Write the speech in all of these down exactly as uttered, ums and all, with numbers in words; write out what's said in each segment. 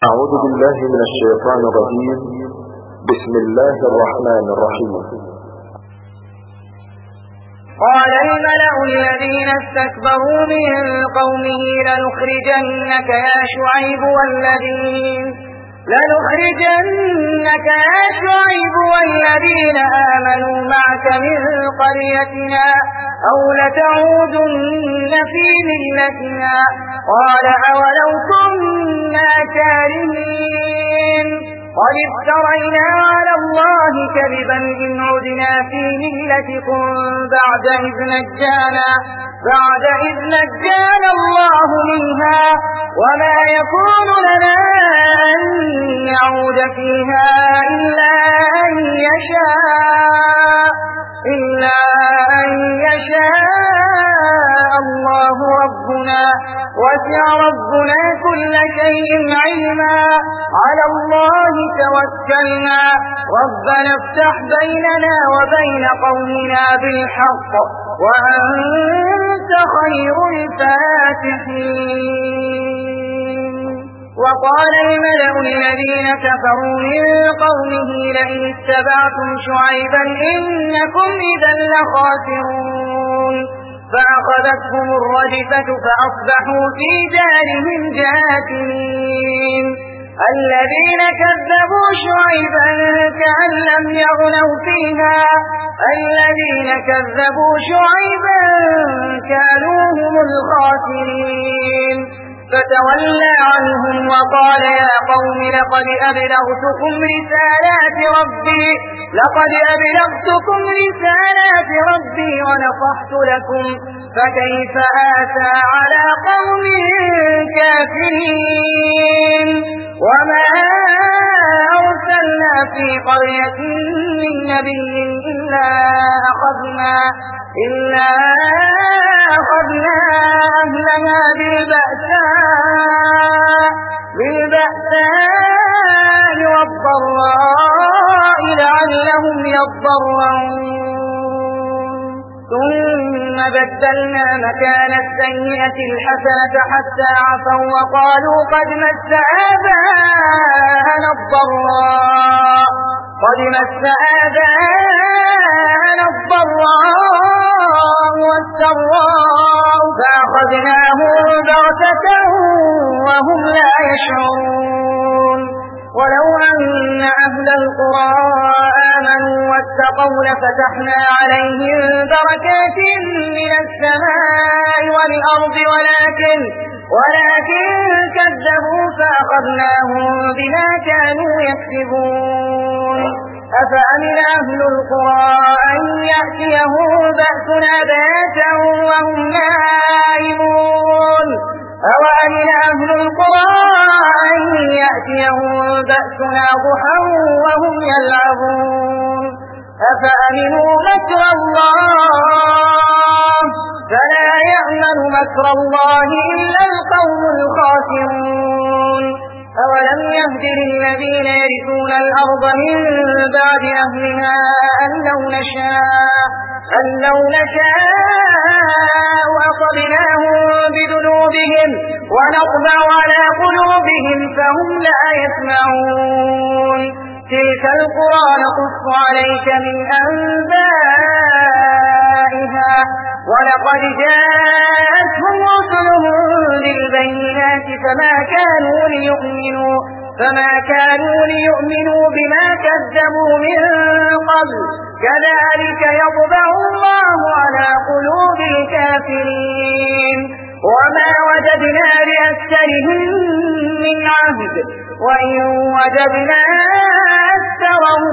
أعوذ بالله من الشيطان الرجيم. بسم الله الرحمن الرحيم. قال الملأ الذين استكبروا من قومه لنخرجنك يا شعيب والذين لنخرجنك يا شعيب والذين آمنوا معك من قريتنا أو لتعودن في ملتنا. قال أولو كنا كارهين قد افترينا على الله كذبا إن عدنا في ملتكم بعد إذ نجانا بعد إذ نجانا الله منها وما يكون لنا أن نعود فيها إلا أن يشاء إلا أن يشاء الله ربنا وسع ربنا كل شيء علما على الله توكلنا ربنا افتح بيننا وبين قومنا بالحق وأنت خير الفاتحين. وقال الملأ الذين كفروا من قومه لئن اتبعتم شعيبا إنكم إذا لخاسرون فأخذتهم الرجفة فأصبحوا في دارهم جاثمين. الذين كذبوا شعيبا كأن لم يغنوا فيها الذين كذبوا شعيبا كانوا هم الخاسرين. فتولى عنهم وقال يا قوم لقد أبلغتكم رسالات ربي لقد أبلغتكم رسالات ربي ونصحت لكم فكيف آسى على قوم كافرين. وما أرسلنا في قرية من نبي إلا أخذنا إلا أخذنا أهلها بالبأساء بالبأساء والضراء لعلهم يضرعون ثم بدلنا مكان السيئة الحسنة حتى عفوا وقالوا قد مس آباءنا الضراء قد مس آباءنا الضراء والسراء فأخذناهم بغتة وهم لا يشعرون. ولو أن أهل القرى آمنوا واتقوا لفتحنا عليهم بركات من السماء والأرض ولكن ولكن كذبوا فأخذناهم بما كانوا يكسبون. أفأمن أهل القرى أن يأتيهم بأسنا بياتا وهم نائمون أوأمن أهل القرى أن يأتيهم بأسنا ضحى وهم يلعبون. أفأمنوا مكر الله فلا يأمن مكر الله إلا القوم الخاسرون. أولم يهد للذين يرثون الأرض من بعد أهلها أن لو نشاء أن لو نشاء أصبناهم بذنوبهم ونطبع على قلوبهم فهم لا يسمعون. تلك القرى نقص عليك من أنبائها ولقد جاءتهم رسلهم بالبينات فما كانوا ليؤمنوا فما كانوا ليؤمنوا بما كذبوا من قبل كذلك يطبع الله على قلوب الكافرين. وما وجدنا لأكثرهم من عهد وإن وجدنا أكثرهم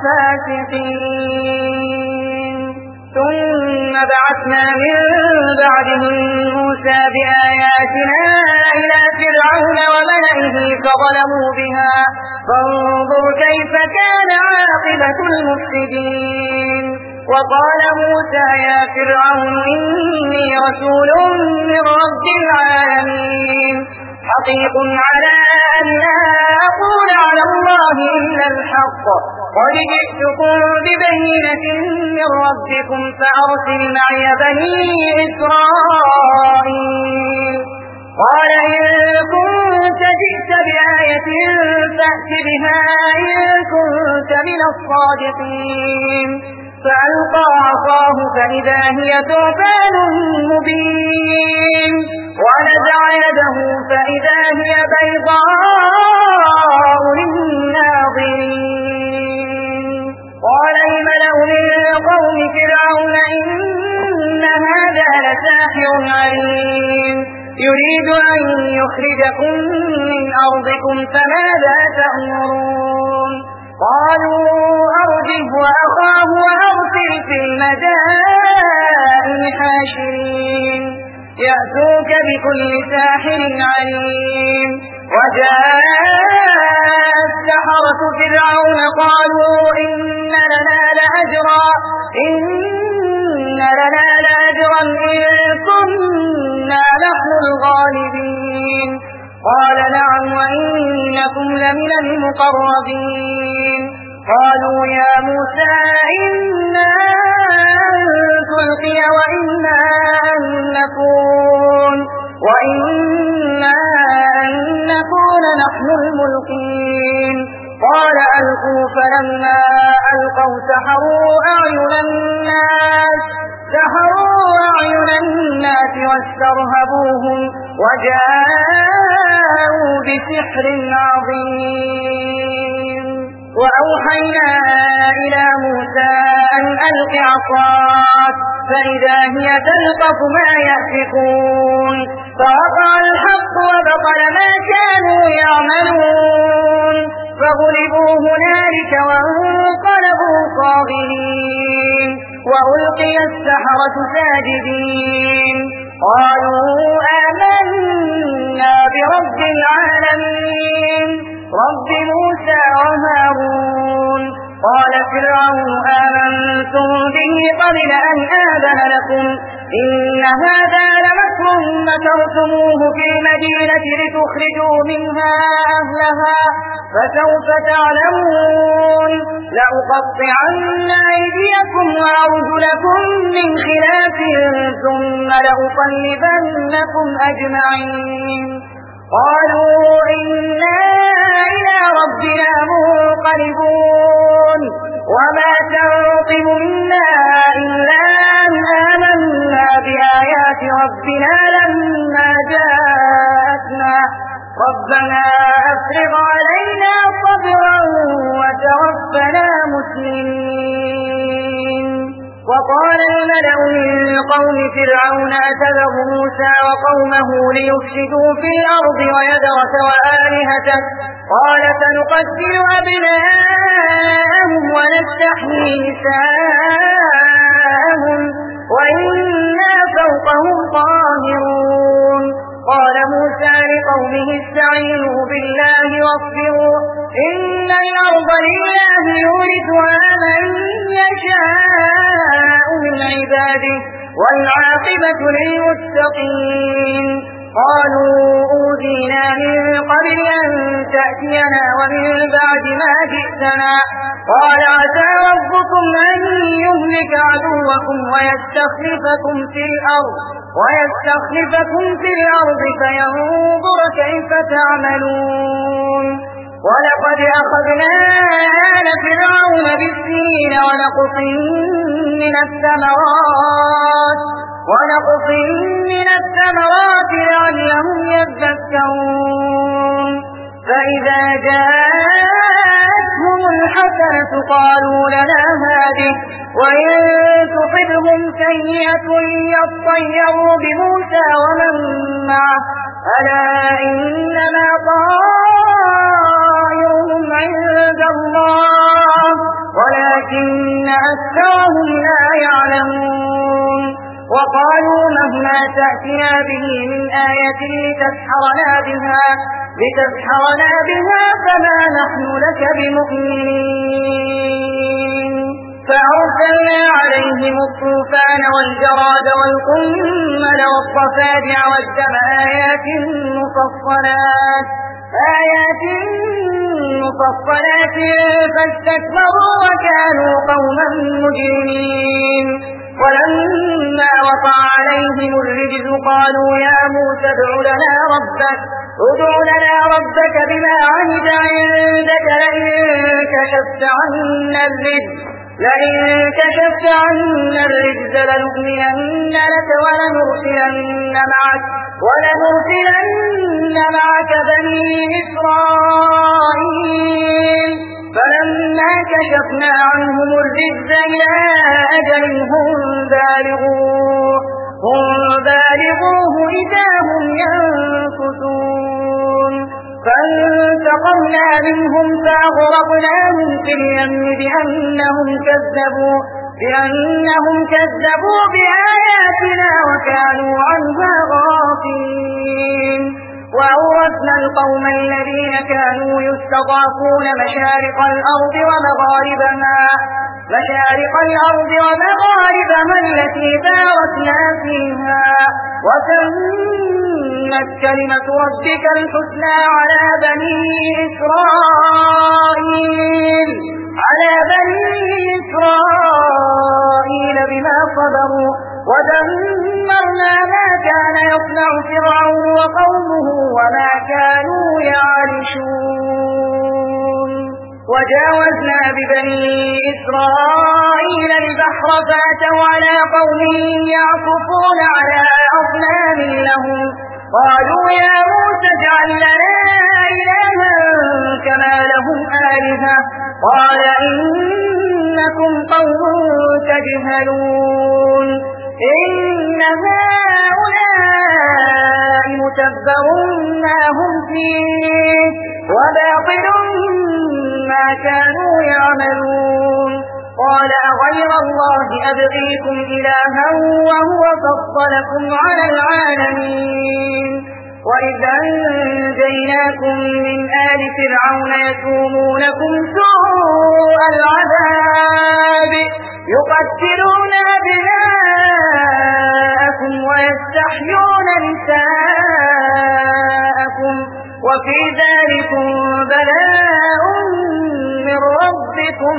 لفاسقين. ثم بعثنا من بعدهم موسى بآياتنا إلى فرعون وملئه فظلموا بها فانظر كيف كان عاقبة المفسدين. وقال موسى يا فرعون إني رسول من رب العالمين حقيق على أن لا أقول على الله إلا الحق قد جئتكم ببينة من ربكم فأرسل معي بني إسرائيل. قال إن كنت جئت بآية آية فأت بها إن كنت من الصادقين فألقى عصاه فإذا هي ثعبان مبين ونزع يده فإذا هي بيضاء للناظرين قال الملأ من قوم فرعون إن هذا لساحر عليم يريد أن يخرجكم من أرضكم فماذا تأمرون قالوا أرجه وأخاه وأرسل في المدائن حاشرين يأتوك بكل ساحر عليم وجاء السحرة فرعون قالوا إن لنا لأجرا إن لنا لأجرا إن كنا نحن الغالبين قال نعم وإنكم لمن المقربين قالوا يا موسى إنا أن تلقي وإنا أن نكون وإنا أن نكون نحن الملقين قال ألقوا فلما ألقوا سحروا أعين الناس سحروا أعين الناس واسترهبوهم وجاءوا بسحر عظيم وأوحينا إلى موسى أن ألق عصاك فإذا هي تلقف ما يأفكون فوقع الحق وبطل ما كانوا يعملون فغلبوا هنالك وانقلبوا صاغرين وألقي السحرة ساجدين قالوا آمنا برب العالمين رب موسى وهارون قال فرعون آمنتم به قبل أن آذن لكم إن هذا لمكر مكرتموه في المدينة لتخرجوا منها أهلها فسوف تعلمون لأقطعن أيديكم وأرجلكم من خلاف ثم لأصلبنكم أجمعين قالوا إنا إلى ربنا منقلبون وما تنقم منا إلا أن آمنا بآيات ربنا لما جاءتنا ربنا أفرغ علينا صبرا وتوفنا مسلمين وقال الملأ من قوم فرعون أتذر موسى وقومه ليفسدوا في الأرض ويذرك وآلهتك قال سنقتل أبناءهم ونستحيي نساءهم وإنا فوقهم قاهرون قال موسى لقومه استعينوا بالله واصبروا إن الأرض لله يورثها من يشاء من عباده والعاقبة للمتقين قالوا أوذينا من قبل أن تأتينا ومن بعد ما جئتنا قال عسى ربكم أن يهلك عدوكم ويستخلفكم في الأرض ويستخلفكم في الأرض فينظر كيف تعملون ولقد أخذنا آل فرعون بالسنين ونقص من الثمرات ونقص من الثمرات لعلهم يذكرون فإذا جاءتهم الحسنة قالوا لنا هذه وإن تصبهم سيئة يطيروا بموسى ومن معه ألا إنما طائرهم عند الله ولكن أكثرهم لا يعلمون وقالوا مهما تأتنا به من آية لتسحرنا بها لتسحرنا بها فما نحن لك بمؤمنين فأرسلنا عليهم الطوفان والجراد والقمل والضفادع والدم آيات مفصلات آيات مفصلات فاستكبروا وكانوا قوما مجرمين ولما وقع عليهم الرجز قالوا يا موسى ادع لنا ربك ادع لنا ربك بما عهد عندك لئن كشفت عنا الرجز لئن كشفت عنا الرجز لنؤمنن لك ولنرسلن معك ولنرسلن معك بني إسرائيل فلما كشفنا عنهم الرجز إلى أجل هم بالغوه هم بالغوه إذا هم ينكثون فانتقمنا منهم فأغرقناهم في اليم بأنهم كذبوا بأنهم كذبوا بآياتنا وكانوا عنها غافلين وأورثنا القوم الذين كانوا يستضعفون مشارق الأرض ومغاربها مشارق الأرض ومغاربها التي باركنا فيها وتمت كلمة ربك الحسنى على بني إسرائيل على بني إسرائيل بما صبروا ودمرنا ما كان يصنع فرعون وقومه وما كانوا يعرشون وجاوزنا ببني إسرائيل البحر فأتوا على قوم يعكفون على أصنام لهم قالوا يا موسى اجعل لنا إلها كما لهم آلهة قال إنكم قوم تجهلون إن هؤلاء متبر ما هم فيه وباطل ما كانوا يعملون قال أغير الله أبغيكم إلها وهو فضلكم على العالمين وإذ أنجيناكم من آل فرعون يسومونكم سوء العذاب يقتلون أبناءكم ويستحيون نساءكم وفي ذلكم بلاء من ربكم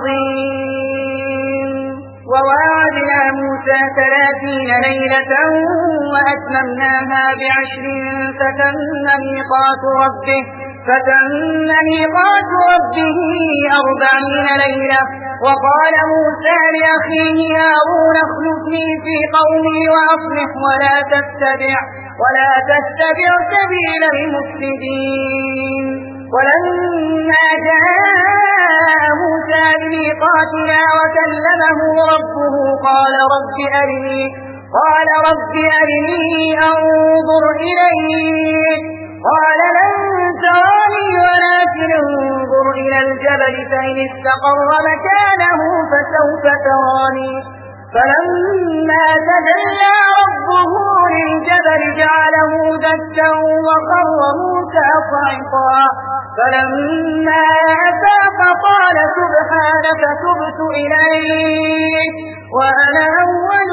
عظيم وواعدنا موسى ثلاثين ليلة وأتممناها بعشر فتم ميقات ربه فتم ميقات ربه أربعين ليلة وقال موسى لأخيه هارون اخلفني في قومي وأصلح ولا تتبع ولا تتبع سبيل المفسدين ولما جاء موسى لميقاتنا وكلمه ربه قال رب أرني قال رب أرني أنظر إليك قال لن تراني ولكن انظر إلى الجبل فإن استقر مكانه فسوف تراني فلما تجلى ربه للجبل جعله دكا وخر موسى صعقا فلما أفاق قال سبحانك تبت إليك وأنا أول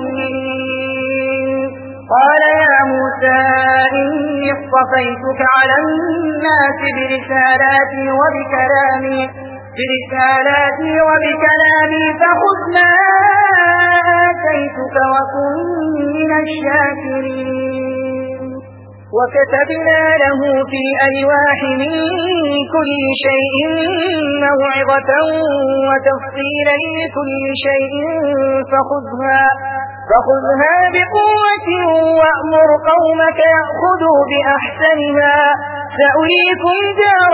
المؤمنين قال يا موسى إني اصطفيتك على الناس برسالاتي وبكلامي برسالاتي وبكلامي فخذ ما آتيتك وكن من الشاكرين وكتبنا له في الألواح من كل شيء موعظة وتفصيلا لكل شيء فخذها فخذها بقوة وأمر قومك يأخذوا بأحسنها سأريكم دار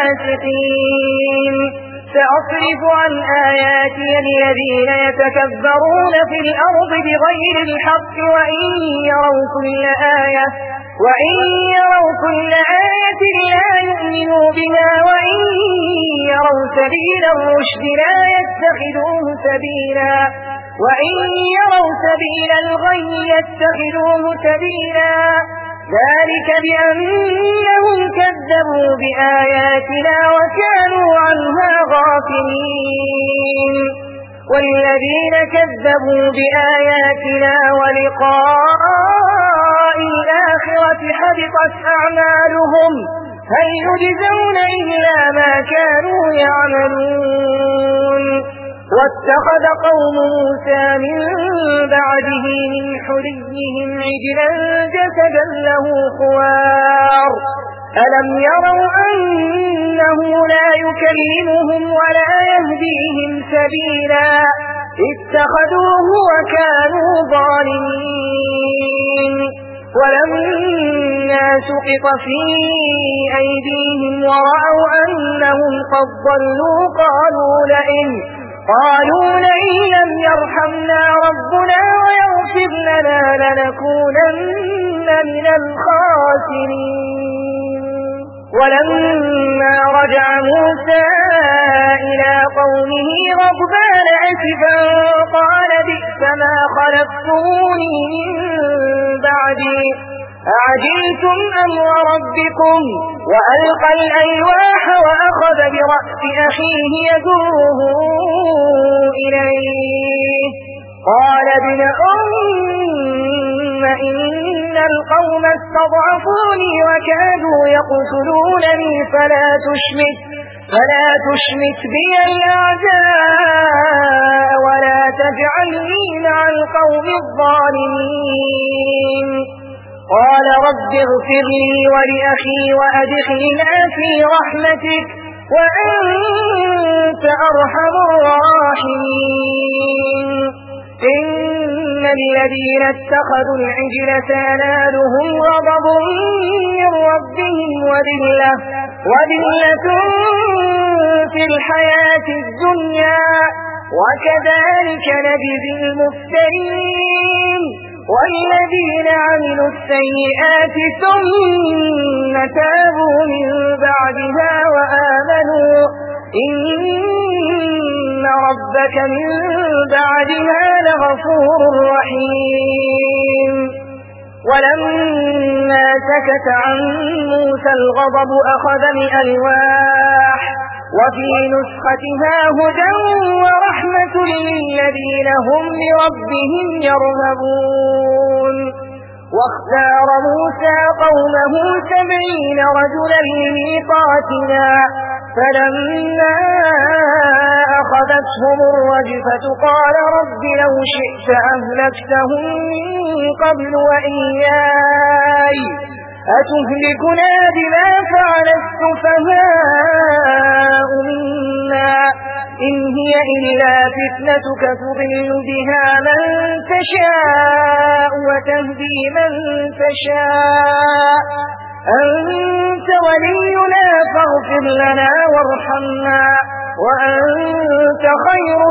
الفاسقين سأصرف عن آياتي الذين يتكبرون في الأرض بغير الحق وإن يروا كل آية وإن يروا كل آية لا يؤمنوا بها وإن يروا سبيل الرشد لا يتخذوه سبيلا وإن يروا سبيل الغي يتخذوه سبيلا ذلك بأنهم كذبوا بآياتنا وكانوا عنها غافلين والذين كذبوا بآياتنا ولقاء الآخرة حبطت أعمالهم هل يجزون إلا ما كانوا يعملون واتخذ قوم موسى من بعده من حليهم عجلا جسدا له خوار ألم يروا أنه لا يكلمهم ولا يهديهم سبيلا اتخذوه وكانوا ظالمين ولما سقط في أيديهم ورأوا أنهم قد ضلوا قالوا لئن قالوا لئن لم يرحمنا ربنا ويغفر لنا لنكونن من الخاسرين ولما رجع موسى إلى قومه غضبان أسفا قال بئس ما خلفتموني من بعدي أعجلتم أمر ربكم وألقى الألواح وأخذ برأس أخيه يجره إليه قال ابن أم إن القوم استضعفوني وكادوا يقتلونني فلا تشمت فلا تشمت بي الأعداء ولا تجعلني مع القوم الظالمين قال رب اغفر لي ولأخي وأدخلنا في رحمتك وأنت أرحم الراحمين إن الذين اتخذوا العجل سينالهم غضب من ربهم وذلة وذلة في الحياة الدنيا وكذلك نجزي المفترين والذين عملوا السيئات ثم تابوا من بعدها وآمنوا إن ربك من بعدها لغفور رحيم ولما سكت عن موسى الغضب أخذ الألواح وفي نسختها هدى ورحمة للذين هم لربهم يرهبون واختار موسى قومه سبعين رجلا لميقاتنا فلما أخذتهم الرجفة قال رب لو شئت أهلكتهم من قبل وإياي أتهلكنا بما فعل السفهاء منا إن هي إلا فتنتك تضل بها من تشاء وتهدي من تشاء أنت ولينا فاغفر لنا وارحمنا وأنت خير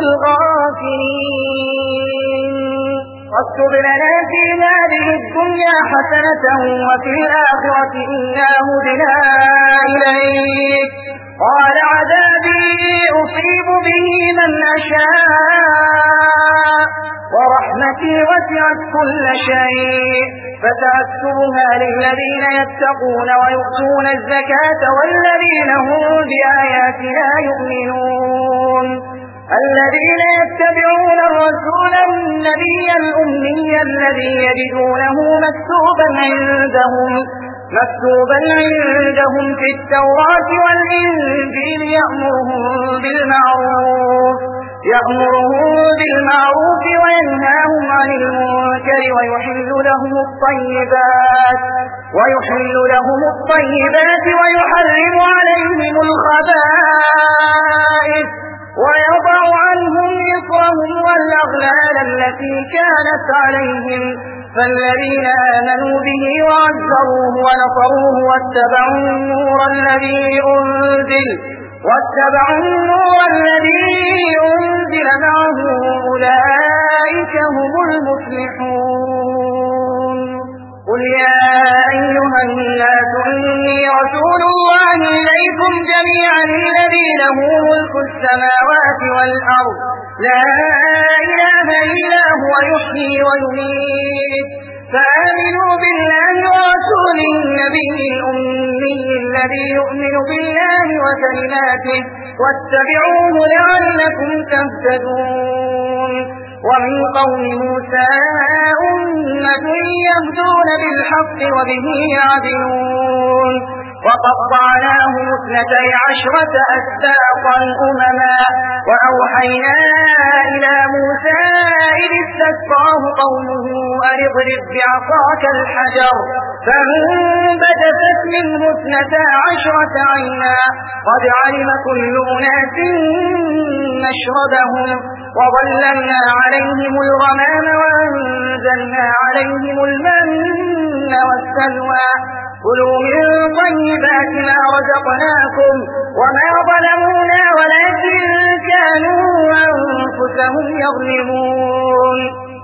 الغافرين واكتب لنا في هذه الدنيا حسنة وفي الآخرة إنا هدنا إليك قال عذابي أصيب به من أشاء ورحمتي وسعت كل شيء فسأكتبها للذين يتقون ويؤتون الزكاة والذين هم بآياتنا يؤمنون الذين يتبعون الرسول النبي الأمي الذي يجدونه مكتوبا عندهم مكتوبا عندهم في التوراة والإنجيل يأمرهم بالمعروف يأمرهم بالمعروف وينهاهم عن المنكر ويحل لهم الطيبات ويحل لهم الطيبات ويحرم عليهم الخبائث ويضع عنهم إصرهم والأغلال التي كانت عليهم فالذين آمنوا به وعزروه ونصروه واتبعوا النور الذي أنزل واتبعوا النور الذي أنزل معه أولئك هم المفلحون قل يا أيها الناس إني رسول الله إليكم جميعا الذي له ملك السماوات والأرض لا إله إلا هو يحيي ويميت فآمنوا بالله ورسوله النبي الأمي الذي يؤمن بالله وكلماته واتبعوه لعلكم تهتدون ومن قوم موسى أمة يهدون بالحق وبه يعدلون وقطعناهم اثنتي عشرة أسباطا أمما وأوحينا إلى موسى إذ استسقاه قومه أن اضرب بعصاك الحجر فانبجست منه اثنتا عشرة عينا قد علم كل أناس مشربهم وظللنا عليهم الغمام وأنزلنا عليهم المن والسلوى كلوا من طيبات ما رزقناكم وما ظلمونا ولكن كانوا أنفسهم يظلمون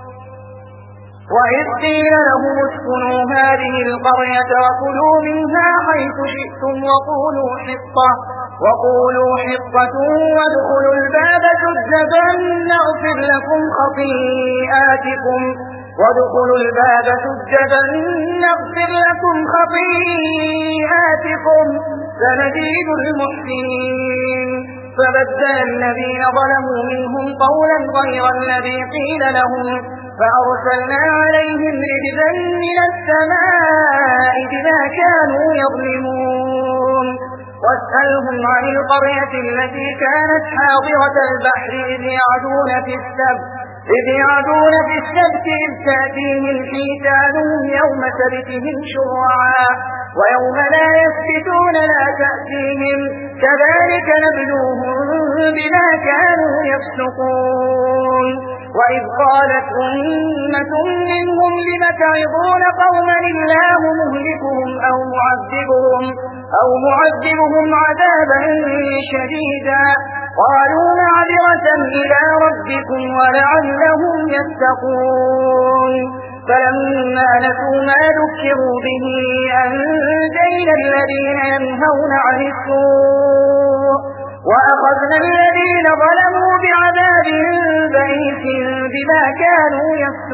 وإذ قيل لهم اسكنوا هذه القرية وكلوا منها حيث شئتم وقولوا حطة وقولوا حطة وادخلوا الباب سجدا نغفر لكم خطيئاتكم وادخلوا الباب سجدا نغفر لكم خطيئاتكم سنزيد المحسنين فبدل الذين ظلموا منهم قولا غير الذي قيل لهم فأرسلنا عليهم رجزا من السماء بما كانوا يظلمون واسألهم عن القرية التي كانت حاضرة البحر إذ يعدون في السبت إذ يعدون في السبت إذ تأتيهم حيتانهم يوم سبتهم شرعا ويوم لا يسبتون لا تأتيهم كذلك نبلوهم بما كانوا يفسقون وإذ قالت أمة منهم لم تعظون قوما الله مهلكهم أو معذبهم أو معذبهم عذابا شديدا قالوا معذرة إلى ربكم ولعلهم يتقون فلما نسوا ما ذكروا به أنجينا الذين ينهون عن السوء وأخذنا الذين ظلموا بعذاب بئيس بما كانوا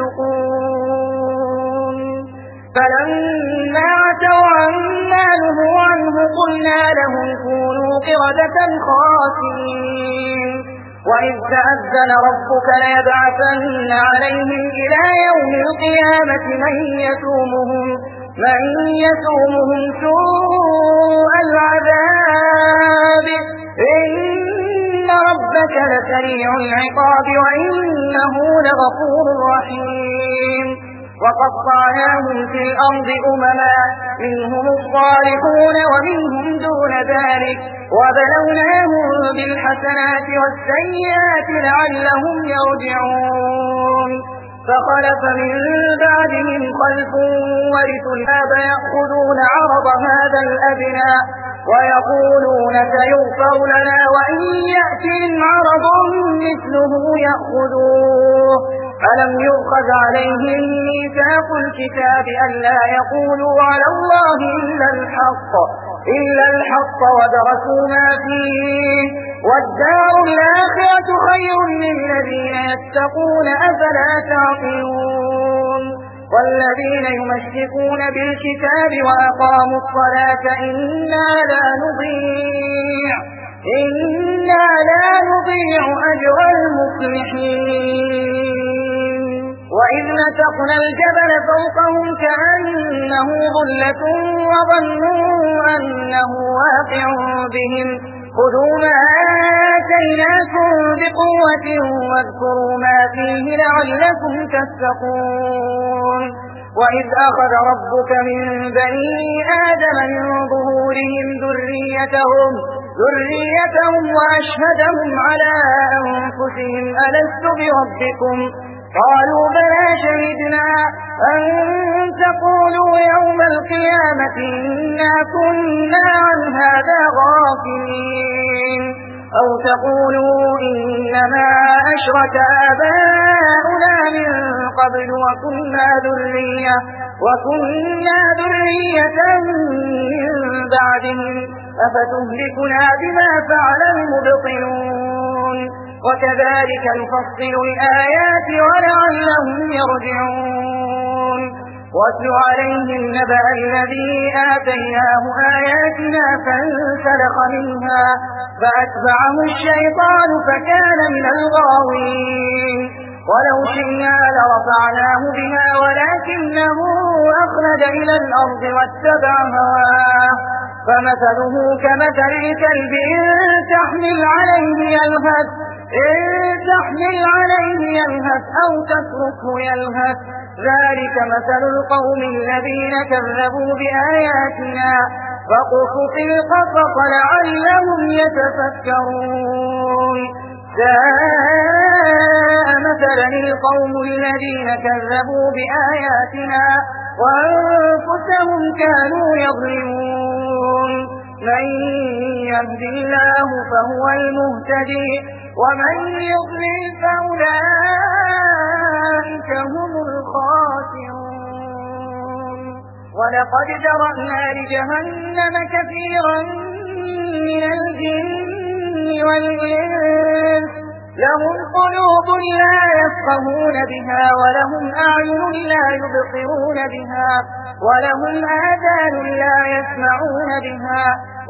يفسقون فلما عتوا عما نهوا عنه قلنا لهم كونوا قردة خاسئين وإذ تأذن ربك ليبعثن عليهم إلى يوم القيامة من يسومهم من يسومهم سوء العذاب إن ربك لسريع العقاب وإنه لغفور رحيم وقطعناهم في الأرض أمما منهم الصالحون ومنهم دون ذلك وبلوناهم بالحسنات والسيئات لعلهم يرجعون فخلف من بعدهم خلف ورثوا الباب يأخذون عرض هذا الأدنى ويقولون سيغفر لنا وإن يأتهم عرض مثله يأخذوه ألم يؤخذ عليهم ميثاق الكتاب ألا يقولوا على الله إلا الحق إلا الحق ودرسوا ما فيه والدار الآخرة خير للذين يتقون أفلا تعقلون والذين يمسكون بالكتاب وأقاموا الصلاة إنا لا نضيع إنا لا نضيع أجر المصلحين وإذ نتقنا الجبل فوقهم كأنه ظلة وظنوا أنه واقع بهم خذوا ما آتيناكم بقوة واذكروا ما فيه لعلكم تتقون وإذ أخذ ربك من بني آدم من ظهورهم ذريتهم ذريتهم وأشهدهم على أنفسهم ألست بربكم قالوا بلى شهدنا أن تقولوا يوم القيامة إنا كنا عن هذا غافلين أو تقولوا إنما أشرك آباؤنا من قبل وكنا ذرية وكنا ذرية من بعدهم أفتهلكنا بما فعل المبطلون وكذلك نفصل الآيات ولعلهم يرجعون واتل عليهم نبأ الذي آتيناه آياتنا فانسلخ منها فأتبعه الشيطان فكان من الغاوين ولو شئنا لرفعناه بها ولكنه أخلد إلى الأرض واتبع هواه فمثله كمثل الكلب إن تحمل عليه يلهث إن تحمل عليه يلهث أو تتركه يلهث ذلك مثل القوم الذين كذبوا بآياتنا فاقصص القصص لعلهم يتفكرون ساء مثلا القوم الذين كذبوا بآياتنا وأنفسهم كانوا يظلمون من يهد الله فهو المهتدي ومن يضلل فأولئك هم الخاسرون ولقد ذرأنا لجهنم كثيرا من الجن والإنس لهم قلوب لا يفقهون بها ولهم أعين لا يبصرون بها ولهم آذان لا يسمعون بها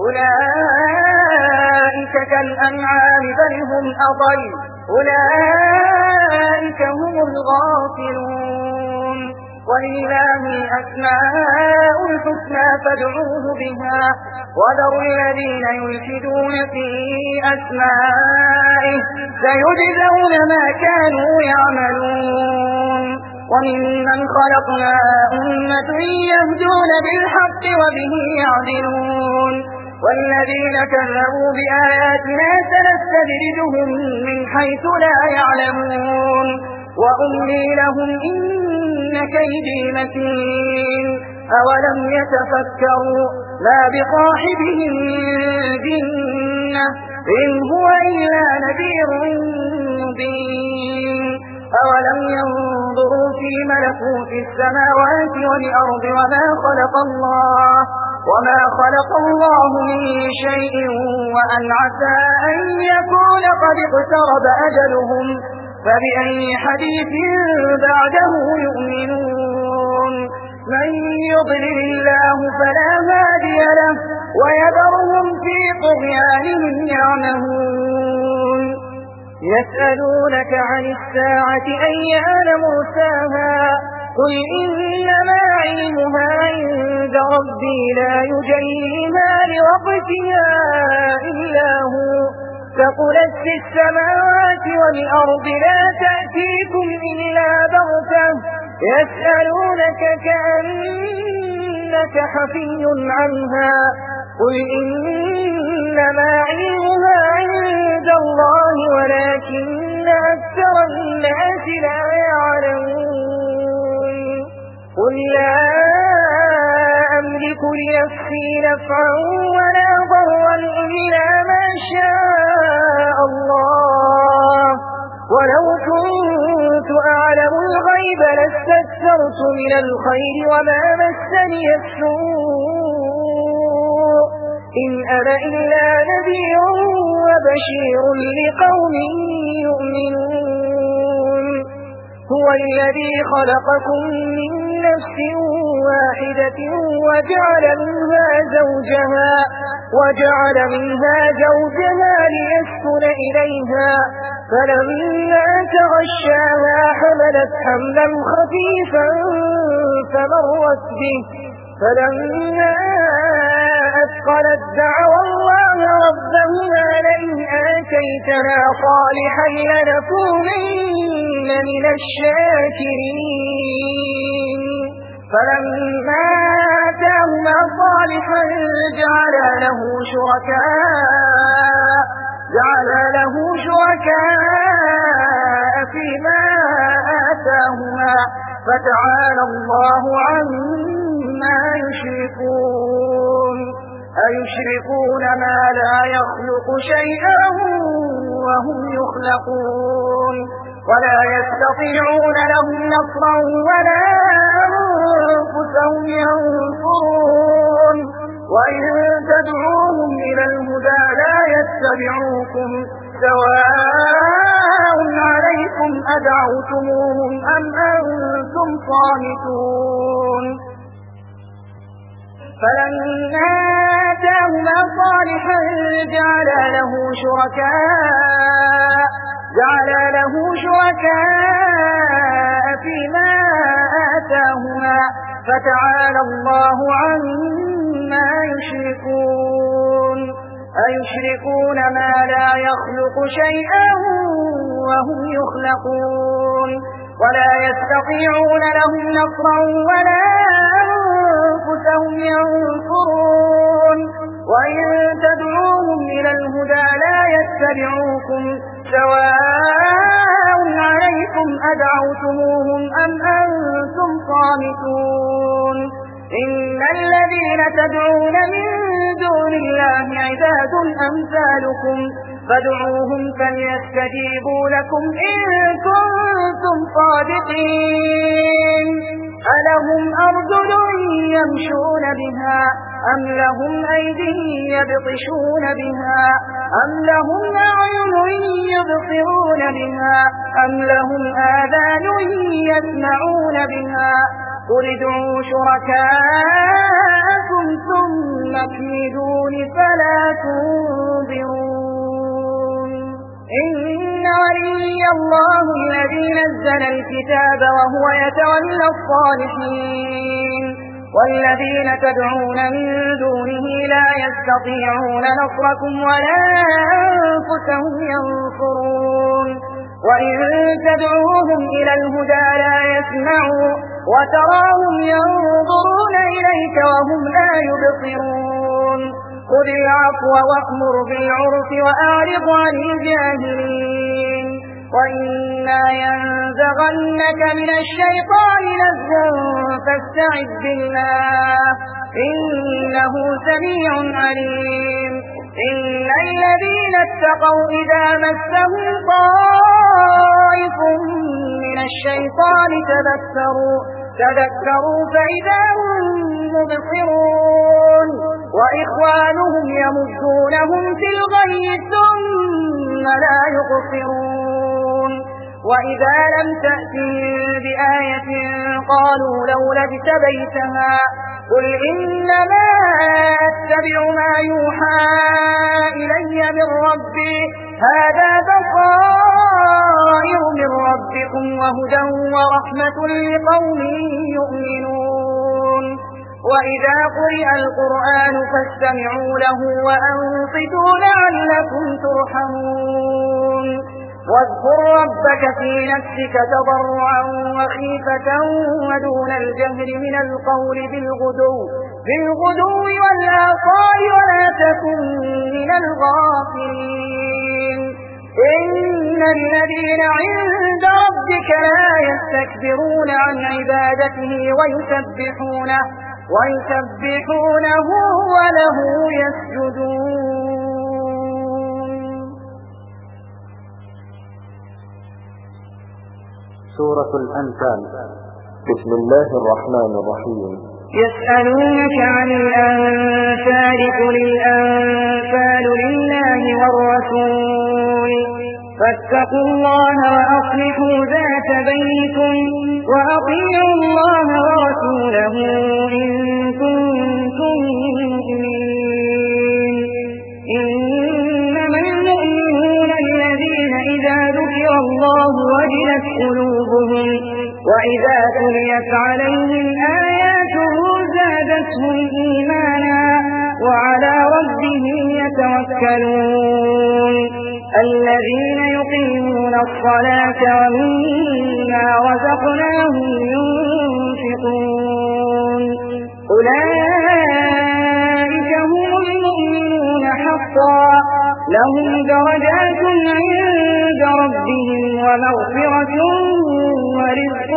أولئك كالأنعام بل هم أضل أولئك هم الغافلون ولله الأسماء الحسنى فادعوه بها وذروا الذين يلحدون في أسمائه سيجزون ما كانوا يعملون وممن خلقنا أمة يهدون بالحق وبه يعدلون والذين كذبوا بآياتنا سنستدرجهم من حيث لا يعلمون وأملي لهم إن كيدي متين أولم يتفكروا ما بصاحبهم من جنة إن هو إلا نذير مبين أولم ينظروا في ملكوت السماوات والأرض وما خلق الله وما خلق الله من شيء وأن عسى أن يكون قد اقترب أجلهم فبأي حديث بعده يؤمنون من يضلل الله فلا هادي له ويذرهم في طغيانهم يعمهون يسألونك عن الساعة أيان مرساها قل إنما علمها عند ربي لا يجليها لوقتها إلا هو ثقلت في السماوات والأرض لا تأتيكم إلا بغتة يسألونك كأنك حفي عنها قل إنما علمها عند الله ولكن أكثر الناس لا يعلمون قل لا أملك لنفسي نفعا ولا ضرا إلا ما شاء الله ولو كنت أعلم الغيب لاستكثرت من الخير وما مسني السوء إن أنا إلا نذير وبشير لقوم يؤمنون هو الذي خلقكم من نفس واحدة وجعل منها زوجها وجعل منها زوجها ليسكن إليها فلما تغشاها حملت حملا خفيفا فمرت به فلما أثقلت دعوا الله ربهما لئن آتيتنا صالحا لنكونن من الشاكرين فلما آتاهما صالحا جعل له شركاء جعل له شركاء فيما آتاهما فتعالى الله عما يشركون أيشركون ما لا يخلق شيئا وهم يخلقون ولا يستطيعون لهم نصرا ولا أنفسهم ينصرون وإن تدعوهم إلى الهدى لا يتبعوكم سواء عليكم أدعوتموهم أم أنتم صامتون فلما آتاهما صالحا جعل له شركاء جعل له شركاء فيما آتاهما فتعالى الله عما ما يشركون أيشركون ما لا يخلق شيئا وهم يخلقون ولا يستطيعون لهم نصرا ولا أنفسهم ينصرون وإن تدعوهم إلى الهدى لا يتبعوكم سواء عليكم أدعوتموهم أم أنتم صامتون إن الذين تدعون من دون الله عباد أمثالكم فادعوهم فليستجيبوا لكم إن كنتم صادقين ألهم أرجل يمشون بها أم لهم أيدي يبطشون بها أم لهم أعين يبصرون بها أم لهم آذان يسمعون بها قل ادعوا شركاءكم ثم كيدون فلا تنظرون إن ولي الله الذي نزل الكتاب وهو يتولى الصالحين والذين تدعون من دونه لا يستطيعون نصركم ولا أنفسهم ينصرون وإن تدعوهم إلى الهدى لا يسمعوا وتراهم ينظرون إليك وهم لا يبصرون خذ العفو وأمر بالعرف وأعرض عن الجاهلين وإما ينزغنك من الشيطان نزغ فاستعذ بالله إنه سميع عليم إن الذين اتقوا إذا مسهم طائف من الشيطان تذكروا تذكروا فإذا هم مبصرون وإخوانهم يمدونهم في الغي ثم لا يقصرون وإذا لم تأتهم بآية قالوا لولا اجتبيتها قل إنما أتبع ما يوحى إلي من ربي هذا بصائر من ربكم وهدى ورحمة لقوم يؤمنون وإذا قرئ القرآن فاستمعوا له وأنصتوا لعلكم ترحمون واذكر ربك في نفسك تضرعا وخيفة ودون الجهر من القول بالغدو بالغدو والآصال ولا تكن من الغافلين إن الذين عند ربك لا يستكبرون عن عبادته ويسبحونه ويسبحونه وله يسجدون. سورة الأنفال. بسم الله الرحمن الرحيم. يسألونك عن الأنفال قل الأنفال لله والرسول فاتقوا الله وأصلحوا ذات بينكم وأطيعوا الله ورسوله إن كنتم مؤمنين إنما المؤمنون الذين إذا ذكر الله وجلت قلوبهم وإذا تليت عليهم آياته زادتهم إيمانا وعلى ربهم يتوكلون الذين يقيمون الصلاة ومما رزقناهم ينفقون أولئك هم المؤمنون حقا لهم درجات عند ربهم ومغفرة ورزق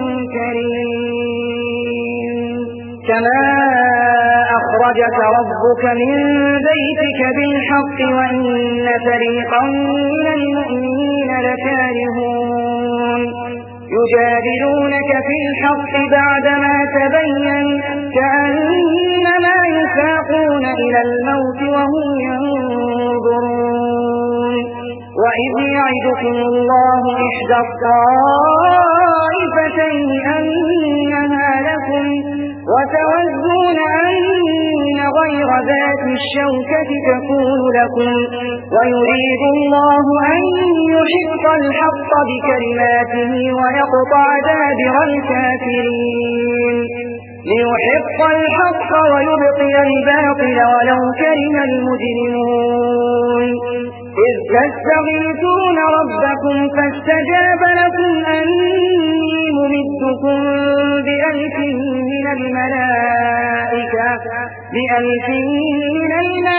كريم كما أخرجك ربك من بيتك بالحق وإن فريقا من المؤمنين لكارهون يجادلونك في الحق بعدما تبين كأنما يساقون إلى الموت وهم ينظرون وإذ يعدكم الله إحدى الطائفتين أنها لكم وتودون أن غير ذات الشوكة تكون لكم ويريد الله أن يحق الحق بكلماته ويقطع دابر الكافرين ليحق الحق ويبطل الباطل ولو كره المجرمون إذ تستغيثون ربكم فاستجاب لكم أني ممدكم بألف من الملائكة بألف من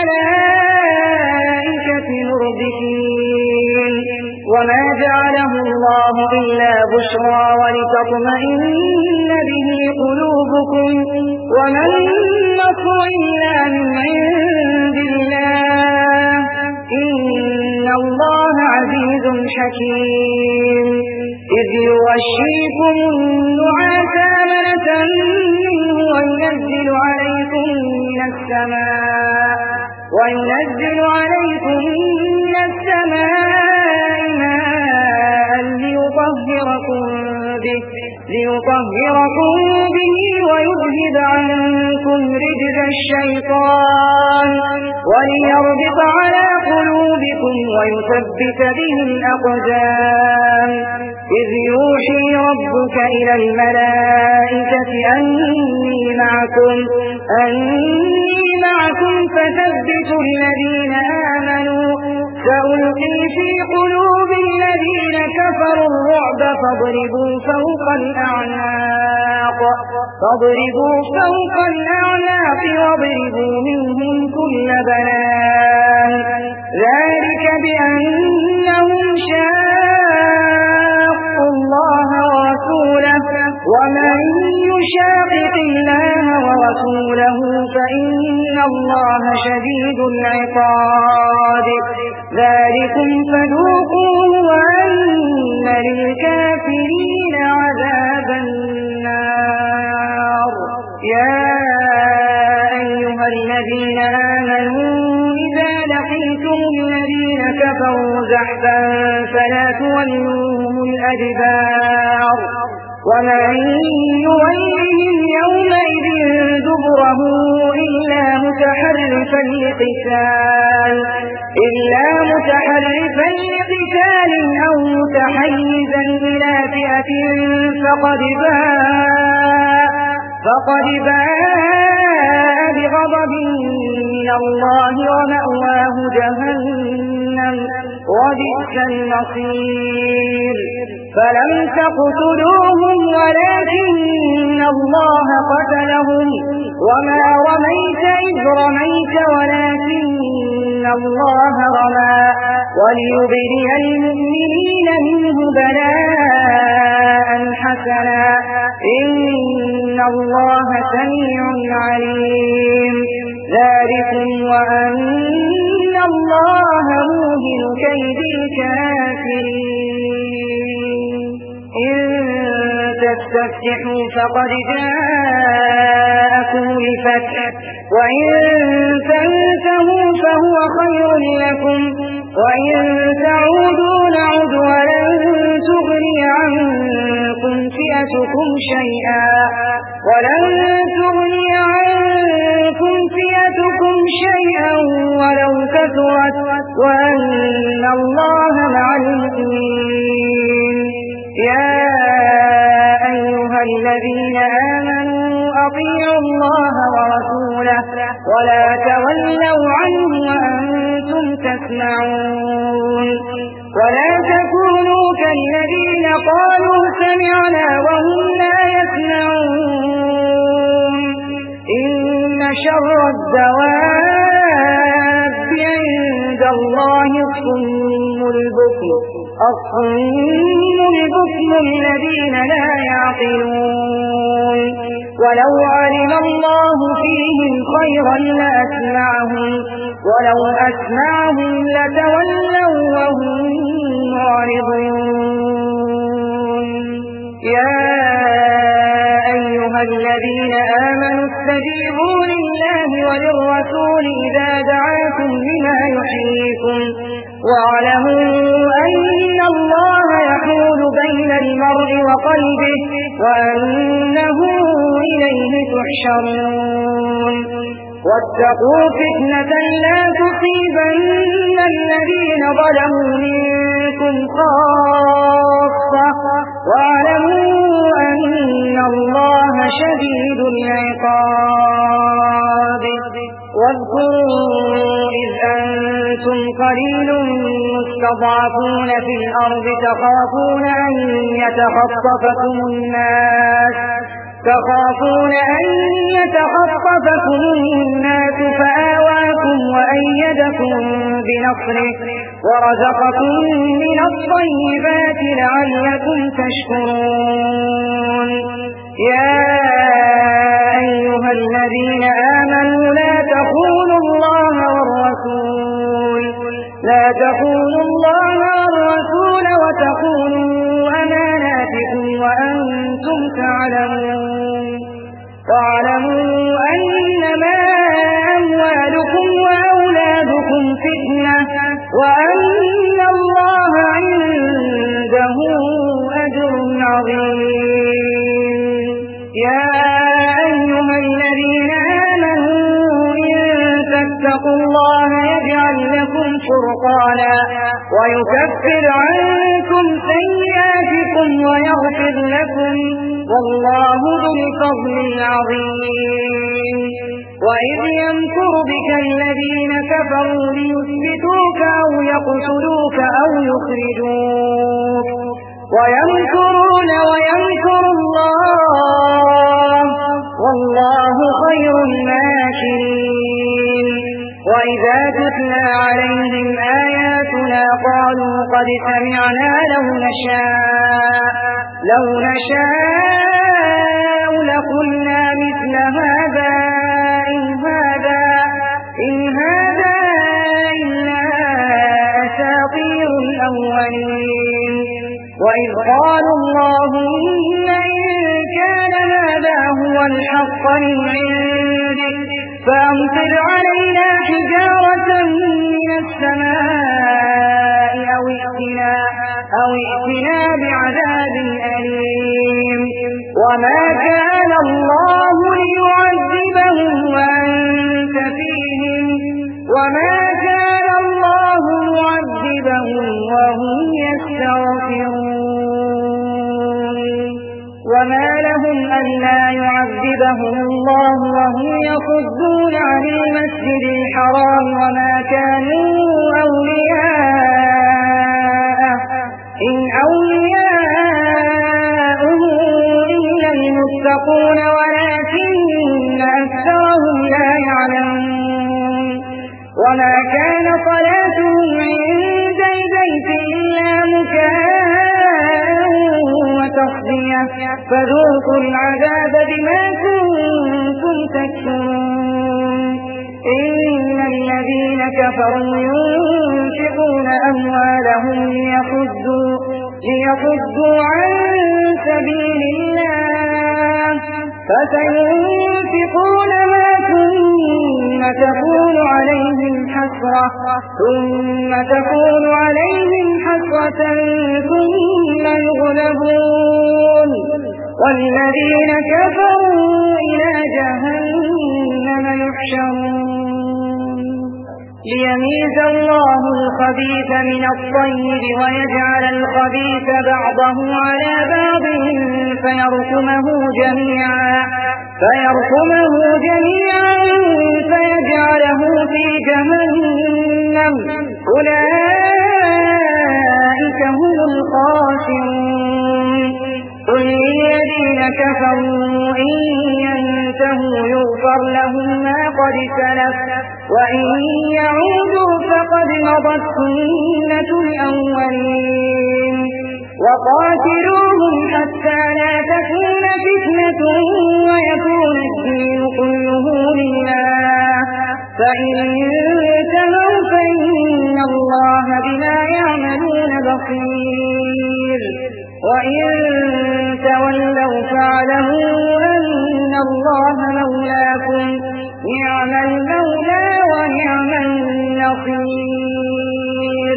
الملائكة مردفين وما جعله الله إلا بشرى ولتطمئن به قلوبكم وما النصر إلا من عند الله إن الله عزيز حكيم إذ يغشيكم النعاس أمنة منه وينزل عليكم من السماء وينزل عليكم من السماء ماء ليطهركم به ليطهركم به ويذهب عنكم رجز الشيطان وليربط على قلوبكم ويثبت به الأقدام إذ يوحي ربك إلى الملائكة أني معكم أني معكم فثبتوا الذين آمنوا سألقي في قلوب الذين كفروا الرعب فاضربوا فوق الأعناق فاضربوا فوق الأعناق واضربوا منهم كل بنان ذلك بأنهم شاقوا الله ورسوله ومن يشاقق الله ورسوله فإن الله شديد العقاب ذلكم فذوقوه وأن للكافرين عذاب النار يا أيها الذين آمنوا إذا لقيتم الذين كفروا زحفا فلا تولوهم الأدبار ومن يولهم يومئذ دبره إلا متحرفا لقتال إلا متحرفا لقتال أو متحيزا إلى فئة فقد باء فقد باء بغضب من الله ومأواه جهنم وبئس المصير فلم تقتلوهم ولكن الله قتلهم وما رميت إذ رميت ولكن الله رمى وليبري المؤمنين منه بلاء حسنا إن الله سميع عليم ذلكم وأن الله موهن كيد الكافرين إن تستفتحوا فقد جاءكم الفتح وإن تنتهوا فهو خير لكم وإن تعودوا نعد ولن تغني عنكم فئتكم شيئا ولن تغني عنكم فئتكم شيئا ولو كثرت وأن الله مع المؤمنين يا أيها الذين آمنوا أطيعوا الله ورسوله ولا تولوا عنه وأنتم تسمعون ولا تكونوا كالذين قالوا سمعنا وهم لا يسمعون إن شر الدواب عند الله الصم البكم الصم البكم الذين لا يعقلون ولو علم الله فيهم خيرا لأسمعهم ولو أسمعهم لتولوا وهم معرضون يا أيها الذين آمنوا استجيبوا لله وللرسول إذا دعاكم لما يحييكم واعلموا أن الله يحول بين المرء وقلبه وأنه إليه تحشرون واتقوا فتنة لا تصيبن الذين ظلموا منكم بكم خاصة واعلموا أن الله شديد العقاب. واذكروا إذ أنتم قليل مستضعفون في الأرض تخافون أن يتخطفكم الناس تخافون أن يتخطفكم الناس فآواكم وأيدكم بنصره ورزقكم من الطيبات لعلكم تشكرون. يا أيها الذين آمنوا لا تخونوا الله والرسول لا تخونوا الله والرسول وتخونوا أماناتكم وأنتم تعلمون واعلموا أنما أموالكم وأولادكم فتنة وأن الله عنده أجر عظيم. يا أيها الذين آمنوا إن تتقوا الله يجعل لكم فرقانا ويكفر عنكم سيئاتكم ويغفر لكم والله ذو الفضل العظيم. وإذ يمكر بك الذين كفروا ليثبتوك أو يقتلوك أو يخرجوك ويمكرون ويمكر الله والله خير الماكرين. وإذا تتلى عليهم آياتنا قالوا قد سمعنا لو نشاء لو نشاء لقلنا مثل هذا إن هذا إن هذا إلا أساطير الأولين. وإذ قالوا اللهم إن كان هذا هو الحق من عندك فأمطر علينا حجارة من السماء أو ائتنا أو ائتنا بعذاب أليم. وما كان الله ليعذبهم وأنت فيهم وما كان الله معذبهم وهم يستغفرون. وما لهم ألا يعذبهم الله وهم يصدون عن المسجد الحرام وما كانوا أولياءه إن أولياؤه إلا المتقون ولكن أكثرهم لا يعلمون. وما كان صلاتهم عند البيت إلا مكاء وتصدية فذوقوا العذاب بما كنتم تكفرون. إن الذين كفروا ينفقون أموالهم ليصدوا ليصدوا عن سبيل الله فسينفقونها ثم تكون عليهم حسرة ثم تكون عليهم حسرة ثم يغلبون والذين كفروا إلى جهنم يحشرون. ليميز الله الخبيث من الطيب ويجعل الخبيث بعضه على بعض فيركمه جميعا فيركمه جميعا فيجعله في جهنم أولئك هم الخاسرون. قل للذين كفروا إن ينتهوا يغفر لهم ما قد سلف وإن يعودوا فقد مضت سنة الأولين. وقاتلوهم حتى لا تكون فتنة ويكون الدين كله لله فإن انتهوا فإن الله بما يعملون بصير. وإن تولوا فاعلموا أن الله مولاكم نعم المولى ونعم النصير.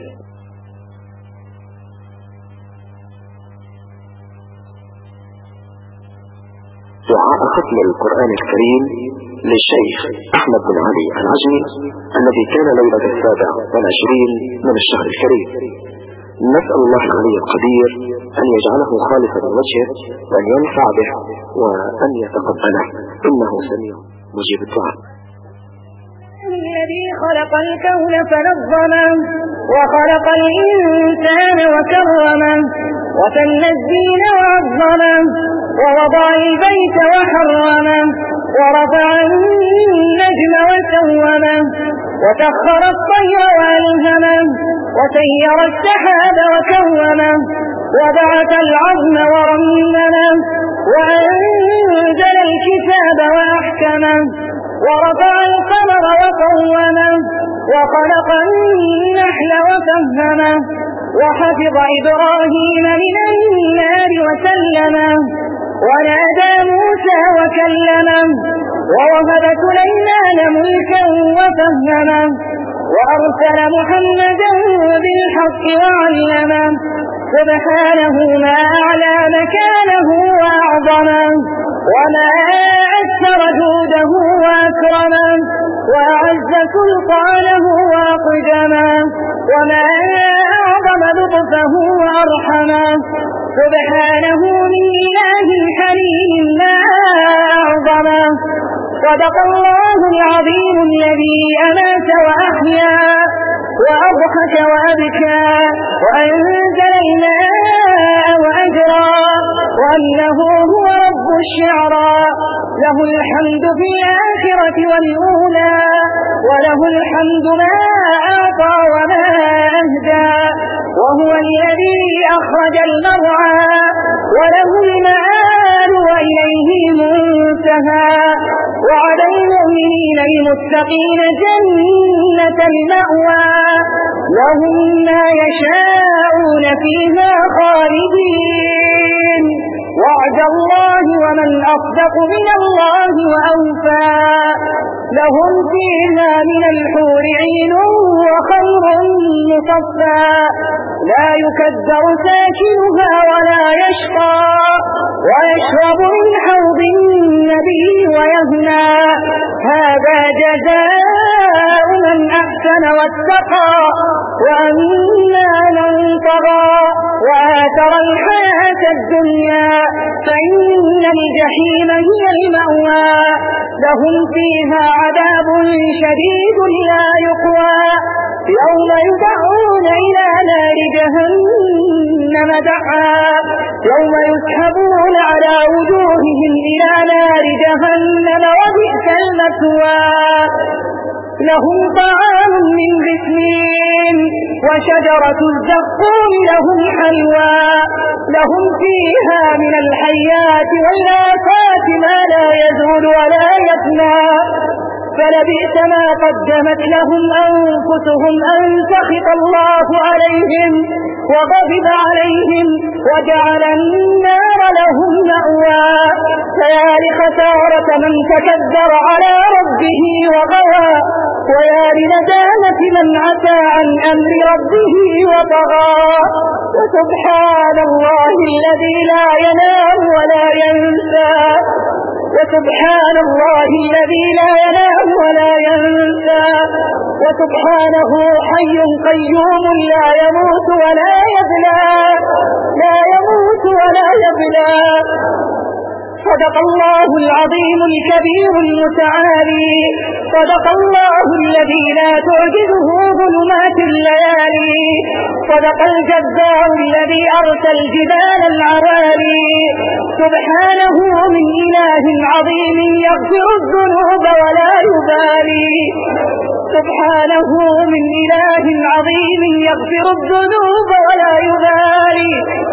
دعاء ختم القرآن الكريم للشيخ أحمد بن علي العجمي الذي كان ليلة السابع والعشرين من الشهر الكريم. نسأل الله العلي القدير أن يجعله خالصا لوجهه وأن ينفع به وأن يتقبله، إنه سميع مجيب الدعاء. الذي خلق الكون فنظمه وخلق الإنسان وكرمه وفن الدين وعظمه ووضع البيت وحرمه ورفع النجم وسومه وسخر الطير وألهمه وسير السحاب وكومه وبعث العظم ورممه وأنزل الكتاب وأحكمه ورفع القمر وقومه وخلق النحل وفهمه وحفظ إبراهيم من النار وسلمه ونادى موسى وكلمه ووهب سليمان ملكا وفهمه وأرسل محمدا بالحق وعلمه سبحانه ما أعلى مكانه وأعظمه وما أكثر جوده وأكرمه وأعز سلطانه وأقدمه وما أعظم لطفه وأرحمه سبحانه من إله حليم ما أعظمه. صدق الله العظيم الذي أمات وأحيا وأضحك وأبكى وأنزل الماء وأجرى وأنه هو رب الشعرى له الحمد في الآخرة والأولى وله الحمد ما أعطى وما أهدى وهو الذي أخرج المرعى وله المآل وإليه المنتهى وعلى المؤمنين المتقين جنة المأوى لهم ما يشاءون فيها خالدين وعد الله ومن أصدق من الله وأوفى لهم فيها من الحور عين وخير مصفى لا يكدر ساكنها ولا يشقى ويشرب من حوض النبي ويهنى هذا جزاء من أحسن واتقى وأما من طغى وآثر الحياة الدنيا فإن الجحيم هي المأوى لهم فيها عذاب شديد لا يقوى يوم يدعون إلى نار جهنم دعا يوم يسحبون على وجوههم إلى نار جهنم وبئس المثوى لهم طعام من غسلين وشجرة الزقوم لهم حلوى لهم فيها من الحيات والآفات ما لا يزول ولا يفنى فلبئس ما قدمت لهم أنفسهم أن سخط الله عليهم وغضب عليهم وجعل النار لهم مأوى فيا لخسارة من تكبر على ربه وغوى ويا لندامة من عتى عن أمر ربه وطغى وسبحان الله الذي لا ينام ولا ينسى وسبحان الله الذي لا ينام ولا ينسى وسبحانه حي قيوم لا يموت ولا يبلى لا يموت ولا يبلى صدق الله العظيم الكبير المتعالي صدق الله الذي لا تعجزه ظلمات الليالي صدق الجبار الذي أرسى الجبال العوالي سبحانه من إله عظيم يغفر الذنوب ولا يبالي سبحانه من إله عظيم يغفر الذنوب ولا يبالي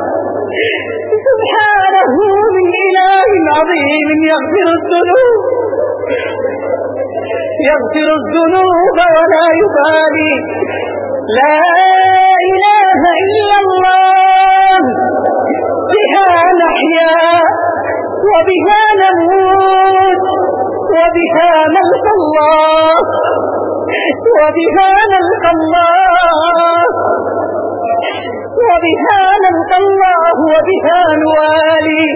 سبحانه من إله عظيم يغفر الذنوب يغفر الذنوب ولا يبالي لا إله إلا الله بها نحيا وبها نموت وبها نلقى الله وبها نلقى الله وبها نلقى الله وبها نوالي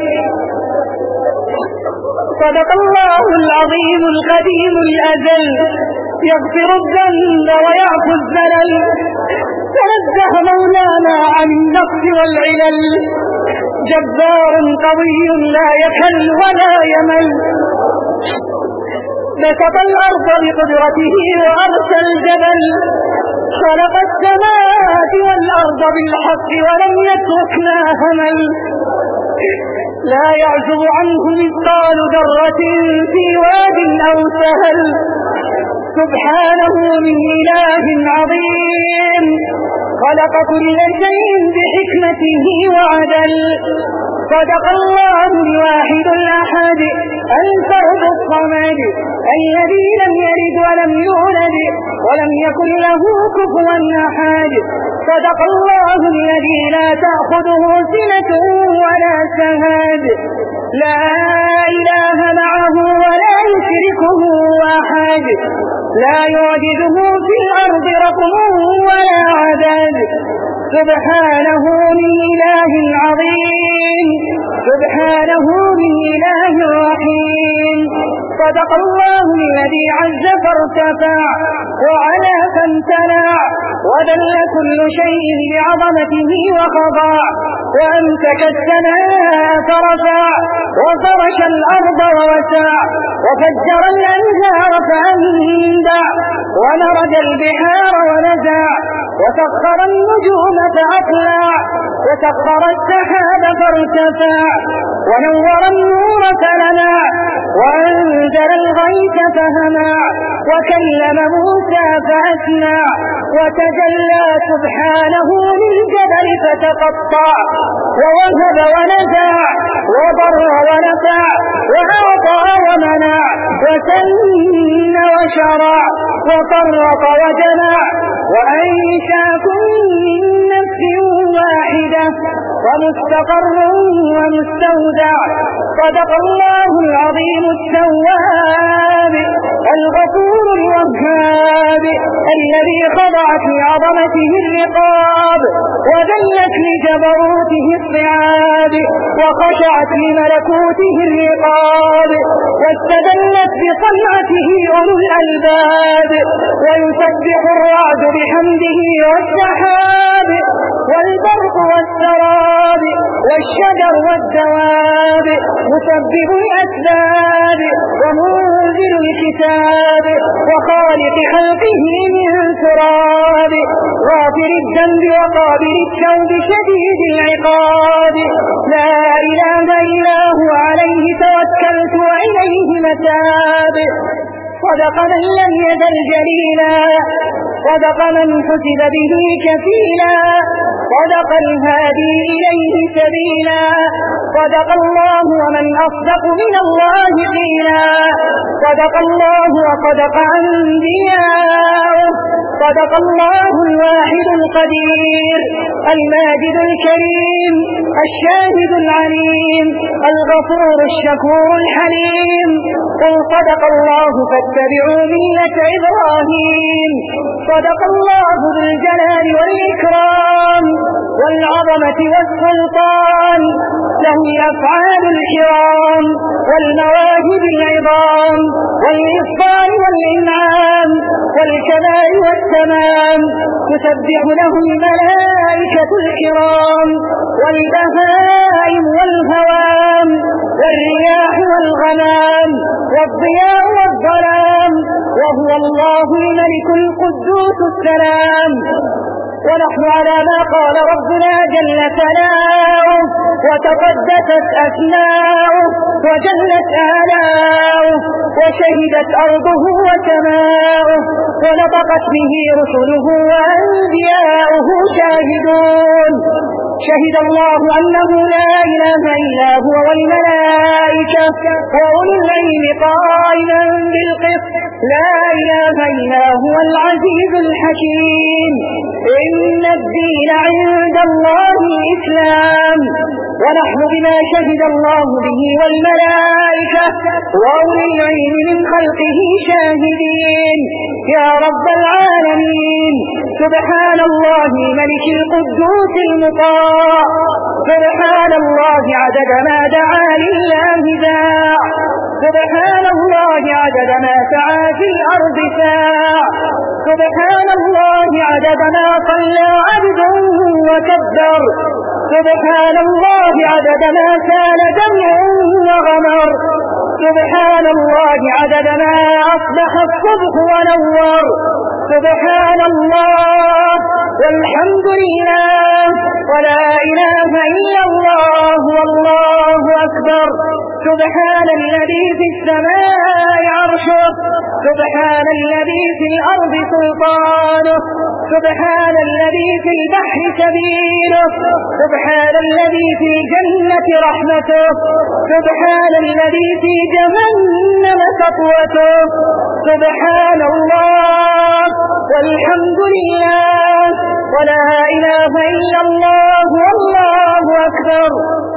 صدق الله العظيم القديم الأزل يغفر الذنب الذنب ويعفو الزلل، تنزه مولانا عن النقص والعلل، جبار قوي لا يكل ولا يمل، بسط الأرض بقدرته وأرسى الجبل، خلق السماوات والأرض بالحق ولم يتركنا همل، لا يعزب عنه مثقال ذرة في واد أو سهل، سبحانه من إله عظيم، خلق كل شيء بحكمته وعدل، صدق الله الواحد الأحد الفرد الصمد الذي لم يلد ولم يولد ولم يكن له كفوا أحد، صدق الله الذي لا تأخذه سنة ولا سهد، لا إله معه ولا يشركه أحد، لا يعجزه في الأرض رقمه ولا عدد، سبحانه من إله عظيم، سبحانه من إله رحيم، صدق الله الذي عز فارتفع وعلى فامتنع، وذل كل شيء بعظمته وخضع، وأمسك السماء فرفع، وفرش الأرض ووسع، وفجر الأنهار فأنبع، ومرج البحار ونزع، وسخر النجوم فأطلع، وسخر السحاب فارتفع، ونور النور فلمع، وأنزل الغيث فهمع، وكلم موسى فأسمع، وتجلى سبحانه للجبل فتقطع، ووهب ونزع، وضر ونفع، وأعطى ومنع، وسن وشرع، وفرق وجمع، وأنشاكم من نفس واحدة، ومستقر ومستودع، صدق الله العظيم التواب الغفور الوهاب، الذي خضعت لعظمته الرقاب، وذلت لجبروته الصعاب، وخشعت لملكوته الرقاب، واستدلت بصنعته أولو الألباب، ويسبح الرعد بحمده والسحاب، والبرق والسراب، والشجر والدواب، مسبب الأسباب، ومنزل الكتاب، وخالق خلقه من تراب، غافر الذنب وقابل التوب شديد العقاب، لا إله إلا هو عليه توكلت وإليه متاب، صدق من لم يزل جليلا، صدق من حسب به كفيلا، صدق الهادي إليه سبيلا، صدق الله ومن أصدق من الله قيلا، صدق الله وصدق أنبياؤه، صدق الله الواحد القدير الماجد الكريم الشاهد العليم الغفور الشكور الحليم، قل صدق الله فاتبعوا ملة إبراهيم، صدق الله ذو الجلال والإكرام والعظمة والسلطان، له الأفعال الكرام والمواهب العظام والإحسان والإنعام والكمال والتمام، تسبح له الملائكة الكرام والبهائم والهوام والرياح والغمام والضياء والظلام، وهو الله الملك القدوس السلام، ونحن على ما قال ربنا جل ثناؤه وتقدست أسماؤه وجلت آلاؤه، وشهدت أرضه وسماؤه، ونطقت به رسله وأنبياؤه شاهدون، شهد الله أنه لا إله إلا هو والملائكة وأولو العلم قائما بالقسط، لا إله إلا هو العزيز الحكيم، إن الدين عند الله الإسلام، ونحن بما شهد الله به والملائكة وأولي العلم من خلقه شاهدين، يا رب العالمين، سبحان الله ملك القدوس المطاع، سبحان الله عدد ما دعا لله داع، سبحان الله عدد ما سعى في الأرض ساع، سبحان الله عدد ما صلى عبد وكبر، سبحان الله عدد ما سال دمع وغمر، سبحان الله عدد ما أصبح الصبح ونور، سبحان الله والحمد لله ولا إله إلا الله والله أكبر. سبحان الذي في السماء عرشه، سبحان الذي في الأرض سلطانه، سبحان الذي في البحر سبيله، سبحان الذي في الجنة رحمته، سبحان الذي في جهنم سطوته، سبحان الله والحمد لله ولا إله إلا الله والله أكبر.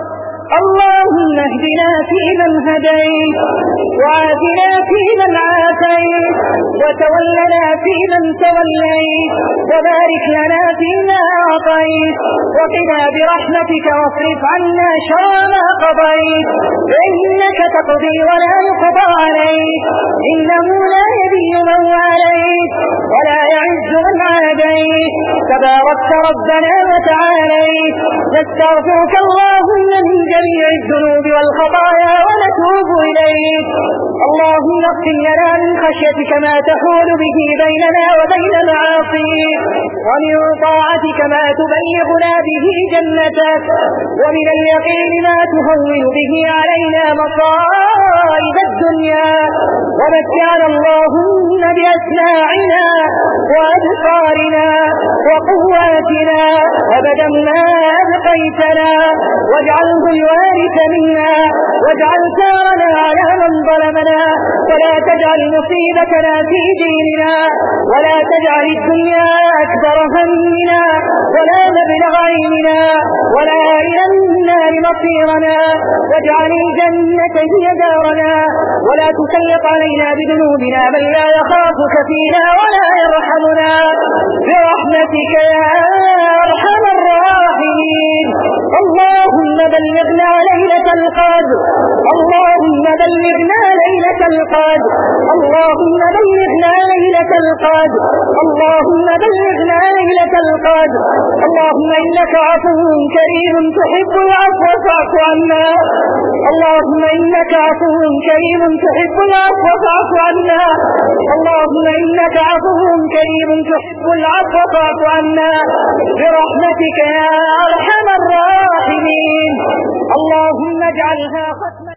اللهم اهدنا فيمن هديت، وعافنا فيمن عافيت، وتولنا فيمن توليت، وبارك لنا فيما أعطيت، وقنا برحمتك واصرف عنا شر ما قضيت، فإنك تقضي ولا يقضى عليك، إنه لا يذل من واليت ولا يعز من عاديت، تباركت ربنا وتعاليت. نستغفرك اللهم من جميع الذنوب والخطايا ونتوب إليك. اللهم اغفر لنا من خشيتك ما تحول به بيننا وبين معاصيك، ومن طاعتك ما تبلغنا به جنتك، ومن اليقين ما تهون به علينا مصائب الدنيا، ومتعنا اللهم بأسماعنا وأبصارنا وقواتنا أبدا ما أبقيتنا، واجعله الوارث منا، واجعل ثارنا على من ظلمنا، ولا تجعل مصيبتنا في ديننا، ولا تجعل الدنيا أكبر همنا ولا مبلغ علمنا ولا إلى النار مصيرنا، واجعل الجنة هي دارنا، ولا تسلط علينا بذنوبنا من لا يخافك فينا ولا يرحمنا، برحمتك يا أرحم الراحمين. اللهم بلغنا ليلة القدر، اللهم بلغنا ليلة القدر، اللهم بلغنا ليلة القدر، اللهم بلغنا ليلة القدر. اللهم إنك عفو كريم تحب العفو فاعف عنا، اللهم إنك عفو كريم تحب العفو فاعف عنا، اللهم إنك عفو كريم تحب العفو فاعف عنا، برحمتك يا أرحم الراحمين. اللهم اجعلها ختمة